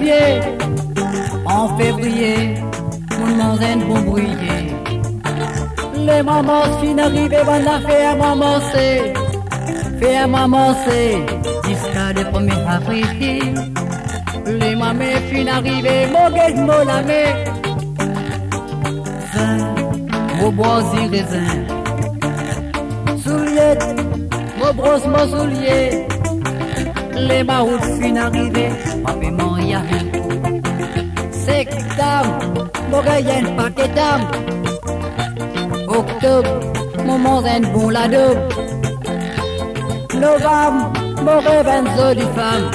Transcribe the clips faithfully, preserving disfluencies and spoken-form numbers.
janvier, en février, mon monzaine bon briller. Les mamans fin arrivées, on a fait un maman c'est, fait un maman c'est, jusqu'à le premier avril. Les mamans fin arrivées, mon guet, mon lamé, zin, mon bois y raisin, souliers, mon brosse, mon soulier. Les maroutes fin arrivées, papé mon yahoo. Septembre, mon gayen paquet d'âme. Octobre, mon monzaine bon la double. Novembre, mon rêve de femme.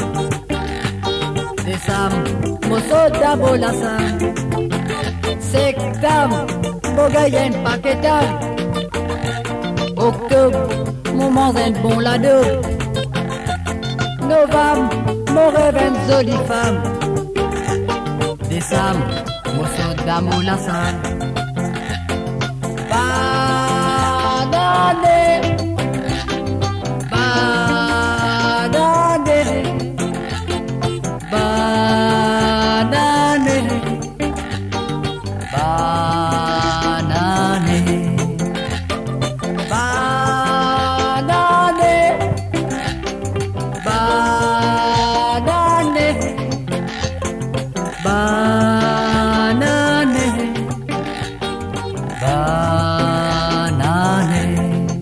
Décembre, mon soda bon la sang. Septembre, mon gayen paquet d'âme. Octobre, mon monzaine bon la double. Novembre, mon rêve de femme. Décembre, mon soda bon la sang. Banane, banane, banane, banane, banane, banane, banane, banane.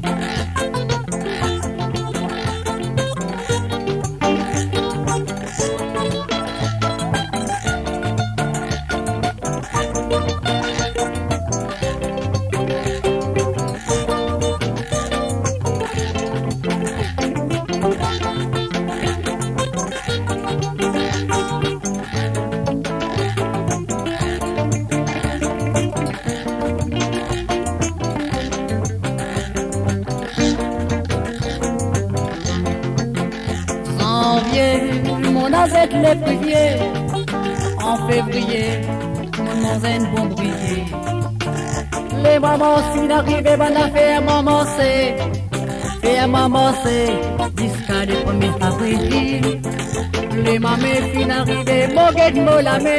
Mon azette les priviers, en février, mon monzaine bon briller. Les mamans fin arrivées, on a fait un maman c'est, fait un maman c'est, jusqu'à le premier avril. Les mamans fin arrivées, mon guet, mon lamé,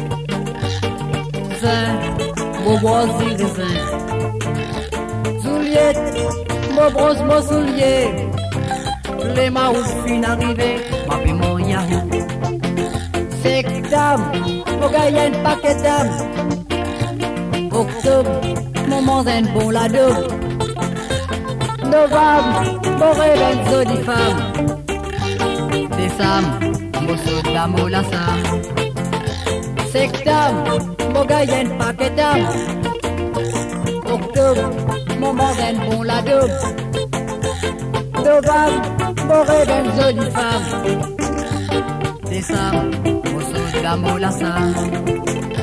zin, mon bois y raisin, souliers, mon brosse, mon soulier. Les maroutes fin arrivées, papé mon yahoo. Septembre, mon gayen paquet d'âme. Octobre, mon monzaine bon la double. Novembre, mon rêve de femme. Décembre, mon soda mon la sang. Septembre, mon gayen paquet d'âme. Octobre, mon monzaine bon la double. Novembre, mon rêve de femme. Décembre, mon soda mon la sang.